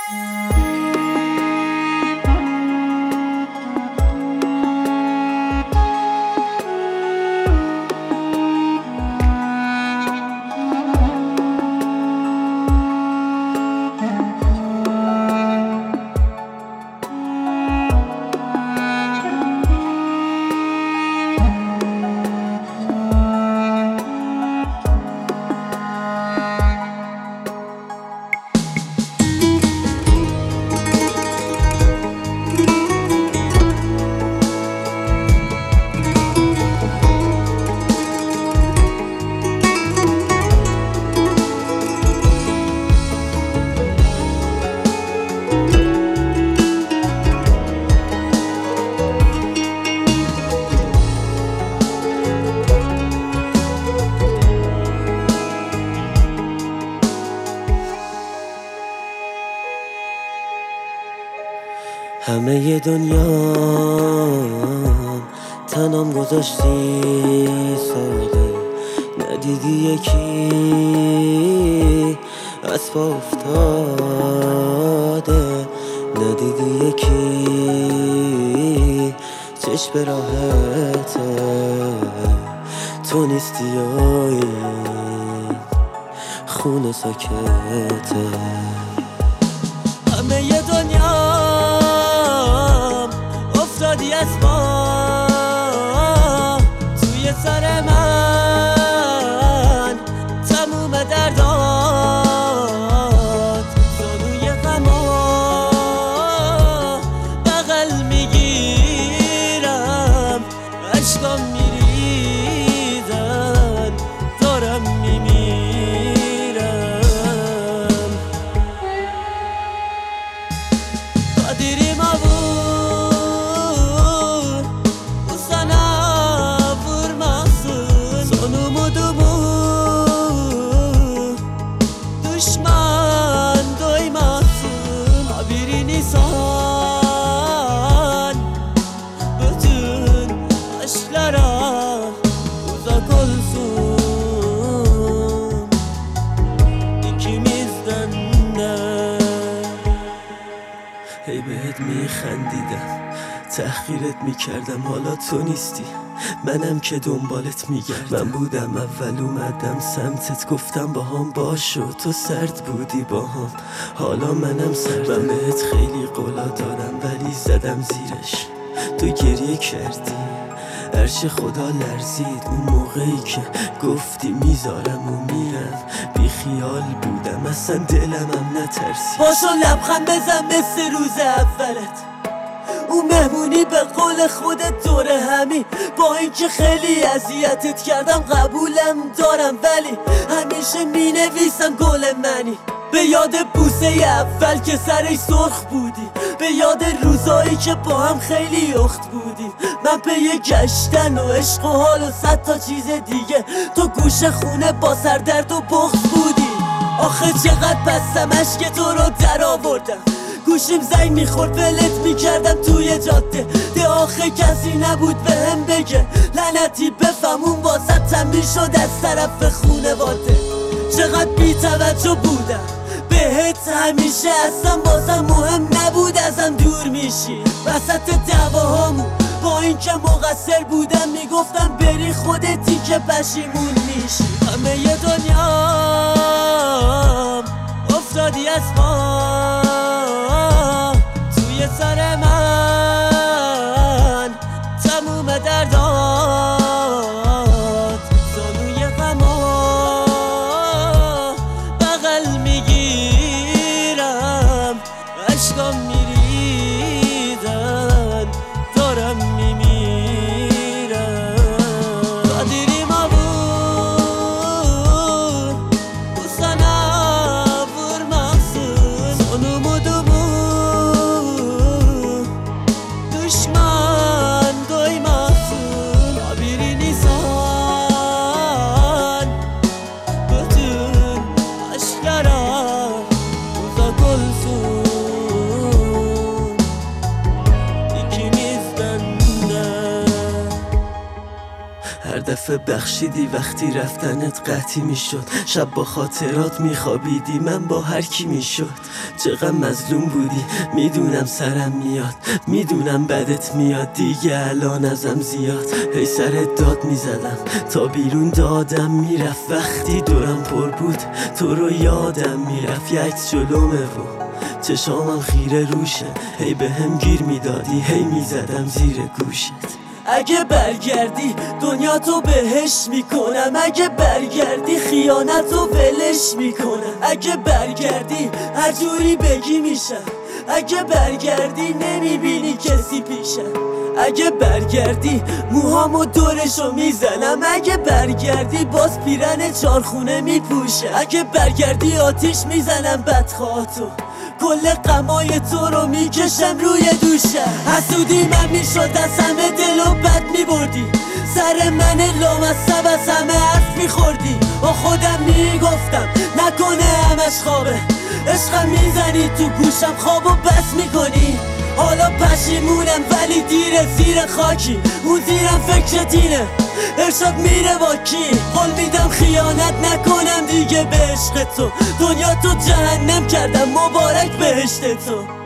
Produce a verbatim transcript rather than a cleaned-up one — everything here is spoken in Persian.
همه ی دنیا تنام گذاشتی ساده، ندیدی یکی از پا افتاده، ندیدی یکی چشم به راحته، تو نیستی و این خونه ساکته. همه ی دنیا افتادی از ما توی سر من، تموم دردات زانوی غما بغل میگیرم، عشقام میریزن دارم میمیرم. قادری ما هی بهت میخندیدم، تحقیرت میکردم، حالا تو نیستی، منم که دنبالت میگردم. من بودم اول اومدم سمتت، گفتم با هم باش و تو سرد بودی با هم، حالا منم سرد. من بهت خیلی قولا دادم ولی زدم زیرش، تو گریه کردی، عرش خدا لرزید اون موقعی که گفتی میذارم و میرم. بی خیال بودم اصلا دلمم نترسید. باشو لبخند بزن مثل روز اولت، اون مهمونی به قول خودت دور همی، با اینکه خیلی اذیتت کردم قبولم دارم، ولی همیشه می نویسم گل منی. به یاد بوسه اول که سرش سرخ بودی، به یاد روزایی که با هم خیلی اخت بودیم، من پی گشتن و عشق و حال و صد تا چیز دیگه، تو گوش خونه با سردرد و بغض بودی. آخه چقدر بستم اشک تو رو در آوردم، گوشیم زنگ میخورد ولت میکردم توی جاده، ده آخه کسی نبود به هم بگه لعنتی بفهم اون واسه تنبیل شد از طرف خونواده. چقدر بی توجه بودم بهت، همیشه اصلا بازم مهم نبود ازم دور میشی وسط دعواهامون، با اینکه مقصر بودم میگفتم بری خودتی که پشیمون میشی. همه ی دنیا افتادی از ما توی سر من، تموم دردات زانوی غما بغل میگیرم، عشقام میریزن دارم میمیرم. قادری ما بود لطفه بخشیدی وقتی رفتنت قطعی میشد. شب با خاطرات میخوابیدی، من با هر کی میشد. چقدر مظلوم بودی، میدونم سرم میاد، میدونم بدت میاد دیگه الان ازم زیاد. هی سرت داد میزدم تا بیرون دادم میرفت، وقتی دورم پر بود تو رو یادم میرفت. یه عکس جلومه و چشامم خیره روشه، هی به هم گیر میدادی، هی میزدم زیر گوشت. اگه برگردی دنیا تو بهش میکنم، اگه برگردی خیانت رو ولش میکنم، اگه برگردی هر جوری بگی میشم، اگه برگردی نمیبینی کسی پیشم، اگه برگردی موهامو دورشو میزنم، اگه برگردی باز پیرن چارخونه میپوشه، اگه برگردی آتیش میزنم بدخواهاتو، کل غمای تو رو میکشم روی دوشم. حسودی من میشد از همه دل و بد میبردی، سر من لامصب از همه حرف میخوردی. با خودم میگفتم نکنه همش خوابه، عشقم میزنی تو گوشم خوابو بس میکنی. حالا پشیمونم ولی دیره زیر خاکی، اون زیرم فکرت اینه ارشاد میره با کی. قول میدم خیانت نکنم دیگه به عشق تو، دنیا تو جهنم کردم مبارک بهشت تو.